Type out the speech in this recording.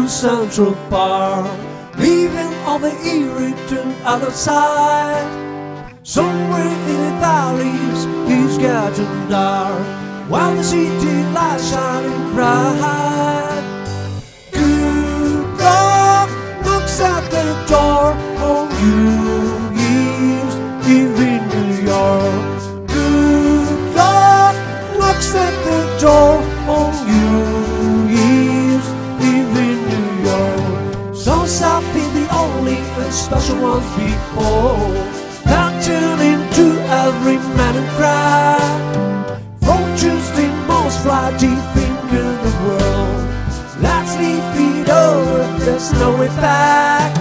Central Park, leaving all the irritant out of sight. Somewhere in the valleys it's getting dark, while the city lights shining bright. Good luck knocks at the door on New Year's Eve in New York. Good luck knocks at the door on New Year's Eve in New York. Songs have been the only and special ones before, that turn into every man and cry. Fortune's the most flighty thing in the world. Let's leave it over, there's no way back.